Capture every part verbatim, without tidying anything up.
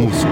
mūsų.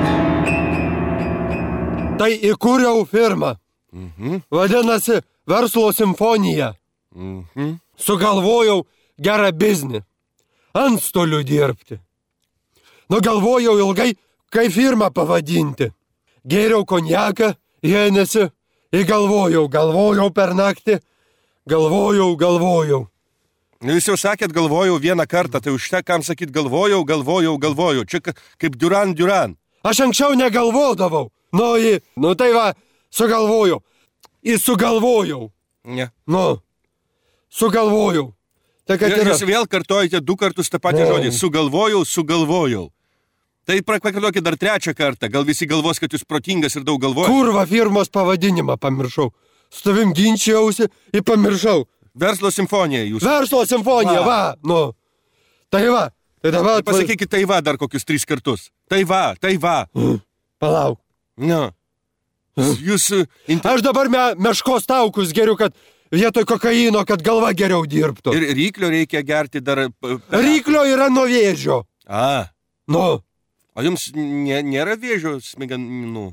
Tai įkūriau firmą. Mhm. Vadinasi, verslo simfonija. Mhm. Sugalvojau gerą biznį. Antstolių dirbti. Nu, galvojau ilgai, kaip firmą pavadinti. Gėriau konjaką, jėnesi, įgalvojau, galvojau per naktį, galvojau, galvojau. Jūs jau sakėt, galvojau vieną kartą, tai užtek, kam sakyt, galvojau, galvojau, galvojau. Čia kaip Duran Duran. Aš anksčiau negalvodavau. Nu, į, nu tai va, sugalvojau. Į sugalvojau. Ne. Nu, sugalvojau. Tai kad yra... Jūs vėl kartojate du kartus tą patį žodį. Sugalvojau, sugalvojau. Tai pakartokit dar trečią kartą. Gal visi galvos, kad jūs protingas ir daug galvojate. Kurva firmos pavadinimą pamiršau. Su tavim ginčiausi ir pamiršau. Verslo simfonija jūs. Verslo simfonija, va. va. Nu. Tai va. Tai dabar... Tai pasakykit tai va dar kokius tris kartus. Tai va, tai va. Mm. Palauk. Nu. Jūs... Inter... Aš dabar me, meškos taukus geriu, kad vietoj kokaino, kad galva geriau dirbtų. Ir ryklio reikia gerti dar... Ryklio yra nuo vėžio. A. Nu. O jums nė, nėra vėžio smegenų?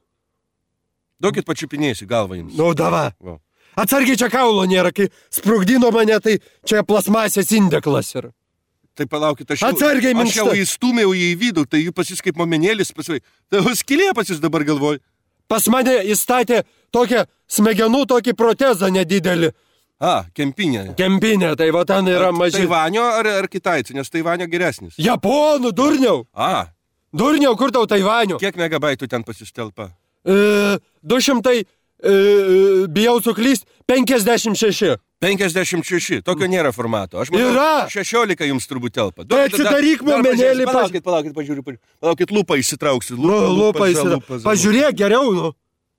Duokit pačiupinėsiu galvą jums. Nu, dava. Va. Atsargiai čia kaulo nėra, kai sprugdino mane, tai čia plasmasės indeklas yra. Tai palaukit, aš jau, Atsargiai aš jau įstūmiau į vidų, tai jūs pas jūs kaip momenėlis pasivai. Tai skylė pas jūs dabar galvoj. Pas mane įstatė tokią smegenų, tokį protezą nedidelį. A, kempinė. Kempinė, tai va ten yra maži. Taivanio ar, ar kitaico, nes Taivanio geresnis. Japonų, durniau. A. Durniau, kur tau Taivanio? Kiek megabaitų ten pas jūs telpa? E, du šimtai, e, bijau suklyst, penkiasdešimt šeši. penkiasdešimt šeši, tokio nėra formato. Aš manau, yra. šešiolika jums turbūt telpa. Tai atsidaryk momenėlį. Palaukit, palaukit, pažiūriu. Palaukit, lupą įsitrauksiu. Lupa, nu, lupa įsitrauksiu. Pažiūrėk geriau, nu.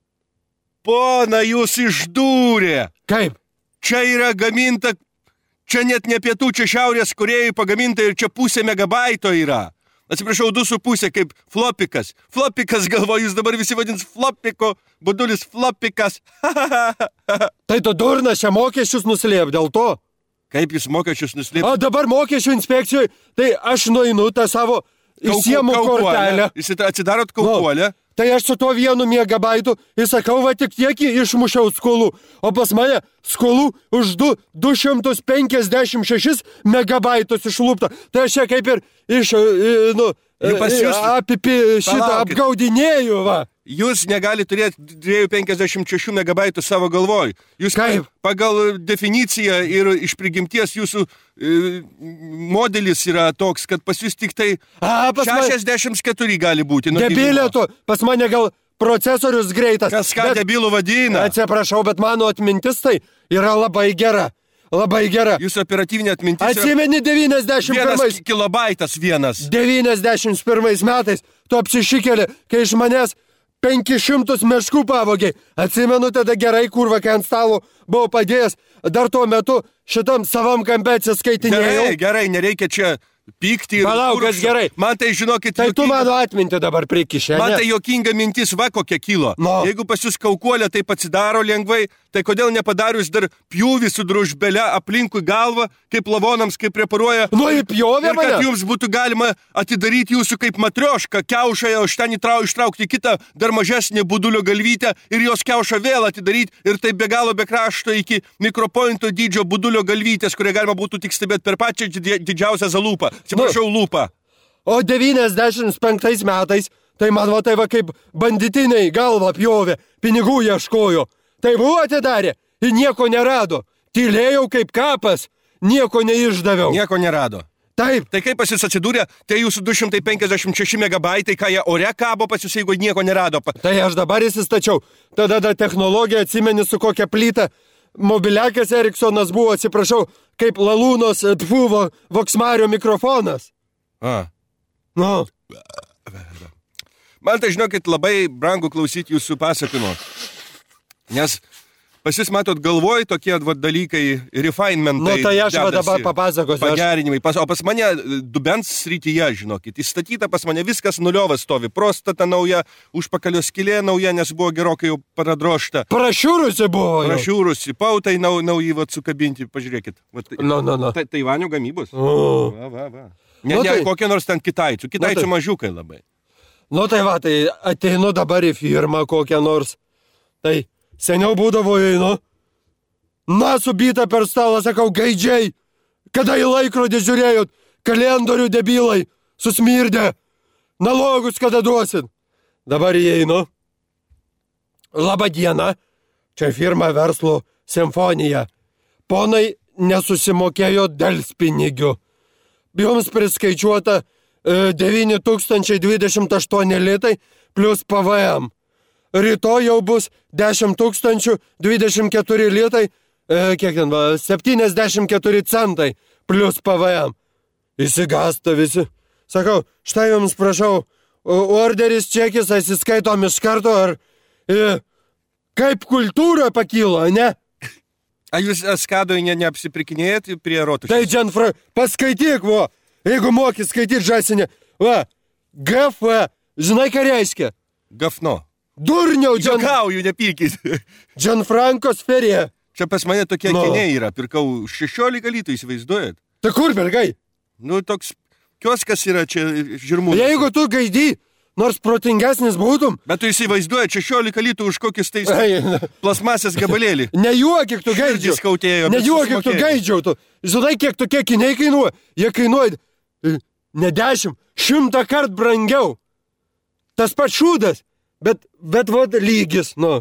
Pona, jūs išdūrė. Kaip? Čia yra gaminta, čia net ne pietų, čia šiaurės Korėjai pagaminta ir čia pusė megabaito yra. Atsiprašau, du su pusė, kaip flopikas. Flopikas galvoju, jūs dabar visi vadins flopiko, budulis flopikas. Tai tu durnas čia mokesčius nuslėp dėl to. Kaip jūs mokesčius nuslėp? O dabar mokesčių inspekcijoje, tai aš nueinu tą savo įsiemu kortelę. Jūs atsidarot kaukuolę. No. Tai aš su tuo vienu megabaitu įsakau, va tik tiek išmušiau skolų, o pas mane skolų už du šimtus penkiasdešimt šešis megabaitus išlūpta. Tai aš čia kaip ir iš, nu, jūs... apipi šitą Palaukit. Apgaudinėjau, va. Jūs negali turėti dviejų šimtų penkiasdešimt šešių megabaitų savo galvoj. Jūs kaip? Pagal definiciją ir iš prigimties jūsų e, modelis yra toks, kad pas jūs tik tai A, pas šešiasdešimt keturi gali būti. Debilė tu, pas mane gal procesorius greitas. Kas ką bet... debilų vadina? Atsiprašau, bet mano atmintis tai yra labai gera. Labai gera. Jūsų operatyvinė atmintis Atsimeni devyniasdešimt pirmais. Vienas kilobaitas vienas. devyniasdešimt pirmais metais tu apsišikėlė, kai iš manęs penkis šimtus meškų pavogiai. Atsimenu tada gerai, kurva, kai ant stalo buvau padėjęs. Dar tuo metu šitam savam kampe atsiskaitinėjau. Gerai, gerai, nereikia čia pykti ir... Palauk, kas gerai. Man tai, žinokit... Tai jokinga... tu mano atmintį dabar prikišė, Man ne? tai jokinga mintis, va kokia kilo. No. Jeigu pas jūs kaukuolė taip atsidaro lengvai, tai kodėl nepadarius dar pjūvį su družbele aplinkui galvą, kaip lavonams, kaip preparuoja... Nu, įpjovė ir mane. kad jums būtų galima atidaryti jūsų kaip matriošką, kiaušą, o iš ten įtrau, ištraukti kitą dar mažesnį budulio galvytę ir jos kiaušą vėl atidaryti ir taip be galo be krašto iki mikropointo dydžio budulio galvytės, kurią galima būtų tik stebėti per pačią didžiausią zalūpą. Atsiprašau, nu. Lūpą. O devyniasdešimt penktais metais, tai man va tai va kaip banditiniai galvą pjovė, pinigų ieškojo. Tai buvo atidarė ir nieko nerado. Tylėjau kaip kapas, nieko neišdaviau. Nieko nerado. Taip. Tai kaip pas jūs atsidūrė, tai jūsų du šimtai penkiasdešimt šeši megabaitai, ką jie ore kabo pas jūs, jeigu nieko nerado. Tai aš dabar įsistačiau. Tada da technologija atsimeni su kokia plyta. Mobiliakas Eriksonas buvo, atsiprašau, kaip Lalūnos buvo Voksmario mikrofonas. A. Nu. Man tai, žinokit, labai brangu klausyti jūsų pasakojimo. Nes pas jūs, matot, galvoj tokie va, dalykai, refinementai. Nu, tai aš va dabar papasakosiu. Pagerinimai. Pas, o pas mane dubens srityje, žinokit, įstatyta pas mane viskas nuliovas stovi. Prostata nauja, užpakalio skylė nauja, nes buvo gerokai jau paradrošta. Prašiūrusi buvo. Prašiūrusi. Pautai nau, nauji va, sukabinti, pažiūrėkit. Va, no, no, no. Ta, Taivanio gamybos. O. Va, va, va. Ne, Nu, ne, tai... kokie nors ten kitaičių. Kitaičių Nu, tai... mažiukai labai. Nu tai va, tai ateinu dabar į firmą kokią nors. Tai seniau būdavo einu. Na, subyta per stalą, sakau, gaidžiai. Kada į laikrodį žiūrėjot, kalendorių debilai, susmirdė. Nalogus kada duosit. Dabar įeinu. Labą dieną. Čia firma verslo Simfonija. Ponai, nesusimokėjo delspinigių. Jums priskaičiuota e, devyni tūkstančiai dvidešimt aštuoni litai plus P V M. Rytoj jau bus dešimt tūkstančių dvidešimt keturi litai, e, kiek ten, va, septyniasdešimt keturi centai plus P V M. Įsigasta visi. Sakau, štai jums prašau, orderis čekis, atsiskaitom iš karto, ar e, kaip kultūra pakilo, ne? A jūs Eskadoj ne, neapsiprikinėjat prie rotušės? Tai, Dženfra, paskaityk, vo, jeigu moki skaityti žasinę. Va, G F, žinai, ką reiškia? Gafno. Durniau, Džen... Jokauju, nepykit. Dženfrankos ferie. Čia pas mane tokie No. akiniai yra, pirkau šešiolika litų, įsivaizduojat? Tai kur, bergai? Nu, toks kioskas yra čia žirmūnas. Jeigu tu gaidį, nors protingesnis būtum, Bet tu įsivaizduojat šešiolika litų už kokius tais Ei, plasmasės gabalėlį. nejuokik tu gaidžiau. Širdis skautėjo, bet Nejuokik tu susimokėjau. gaidžiau. Tu. Žinai, kiek tokie kiniai kainuoja? Jie kainuoja e, ne dešimt, šimtą kart brangiau. Tas pats šūdas, bet, bet vod lygis, nu.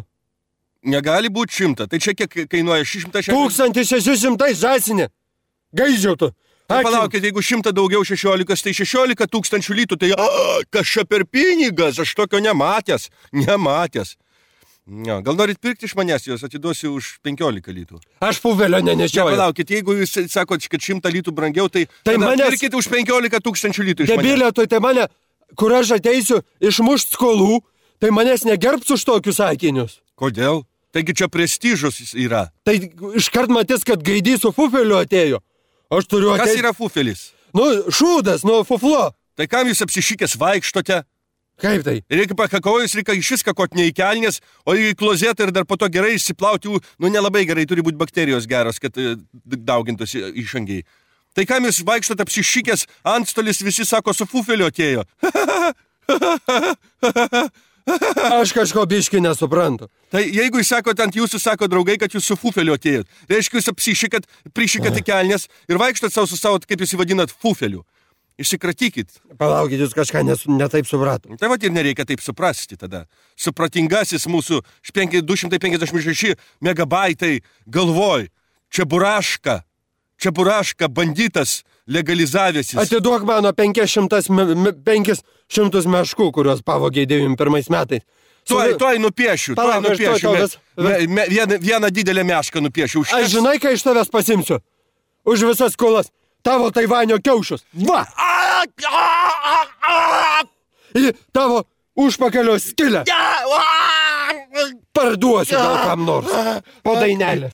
Negali būti šimta. Tai čia kiek kainuoja šimtas šešiasdešimt? Tūkstantis šeši šimtai žasinė. Gaidžiau tu. Tai Ačiū. palaukit, jeigu šimta daugiau šešiolikas, tai šešiolika tūkstančių litų, tai a, kas čia per pinigas, aš tokio nematęs, nematęs. Ja, gal norit pirkti iš manęs, jos atiduosiu už penkiolika litų. Aš puvelio Čia nenešioju. palaukit, jeigu jūs sakot, kad šimta litų brangiau, tai, Tai tada manęs- pirkite už penkiolika tūkstančių litų iš manęs. Debilė, tu tai mane, kur aš ateisiu išmušt skolų, tai manęs negerbs už tokius sakinius. Kodėl? Taigi čia prestižus yra. Tai iškart matys, kad gaidys su fufeliu atėjo. Aš turiu Kas ateiti. yra fufelis? Nu, šūdas, nu, fuflo. Tai kam jūs apsišykęs vaikštote? Kaip tai? Reikia pakakojus, reikia iš viską kot ne į kelnes, o į klozetą ir dar po to gerai išsiplauti, jų, nu nelabai gerai, turi būti bakterijos geros, kad e, daugintųsi išangiai. Tai kam jūs vaikštot apsišykęs, antstolis visi sako, su fufeliu atėjo. Aš kažko biški nesuprantu. Tai jeigu jūs sakot, ant jūsų sako draugai, kad jūs su fufeliu atėjot, reiškia jūs apsišykat, prišykat į kelnes ir vaikštot savo su savo, kaip jūs įvadinat, fufeliu. Išsikratykit. Palaukit, jūs kažką nes, netaip supratom. Tai va ir nereikia taip suprasti tada. Supratingasis mūsų du šimtai penkiasdešimt šeši megabaitai galvoj. Čia buraška. Čia buraška banditas legalizavęsis. Atiduok mano penkis šimtus meškų, kuriuos pavogiai devyniasdešimt pirmais metais. Tuoj, tuoj nupiešiu, tuoj Palauk, aš tuoj nupiešiu. tau Me, vis- me, me, vieną, vieną didelę mešką nupiešiu. Aš žinai, ką iš tavęs pasimsiu? Už visas skolas. Tavo Taivanio kiaušus. Va! Į tavo užpakalio skilę. Parduosiu gal kam nors. Po dainelę.